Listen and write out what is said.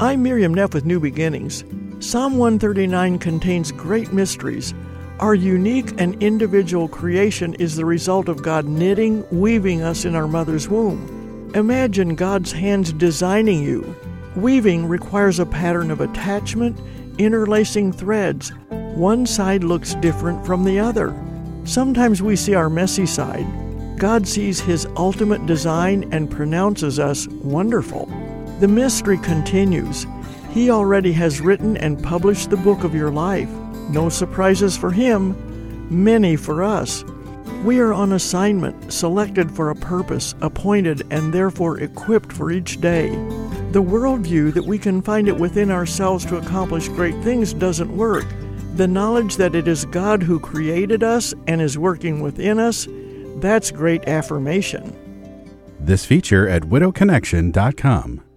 I'm Miriam Neff with New Beginnings. Psalm 139 contains great mysteries. Our unique and individual creation is the result of God knitting, weaving us in our mother's womb. Imagine God's hands designing you. Weaving requires a pattern of attachment, interlacing threads. One side looks different from the other. Sometimes we see our messy side. God sees His ultimate design and pronounces us wonderful. The mystery continues. He already has written and published the book of your life. No surprises for Him, many for us. We are on assignment, selected for a purpose, appointed, and therefore equipped for each day. The worldview that we can find it within ourselves to accomplish great things doesn't work. The knowledge that it is God who created us and is working within us, that's great affirmation. This feature at widowconnection.com.